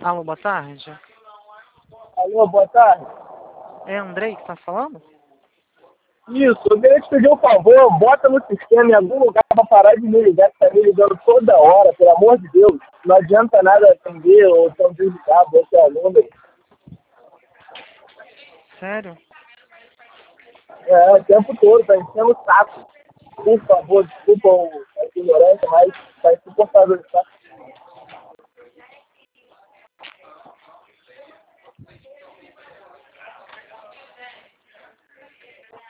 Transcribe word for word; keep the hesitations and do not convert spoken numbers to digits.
Alô, boa tarde. Alô, boa tarde. É Andrei que tá falando? Isso, eu queria te pedir um favor, bota no sistema em algum lugar pra parar de me ligar, que tá me ligando toda hora, pelo amor de Deus. Não adianta nada atender ou tão desligado, esse aluno. Sério? É, o tempo todo, tá enchendo o saco. Por favor, desculpa a ignorância, mas tá insuportável, tá?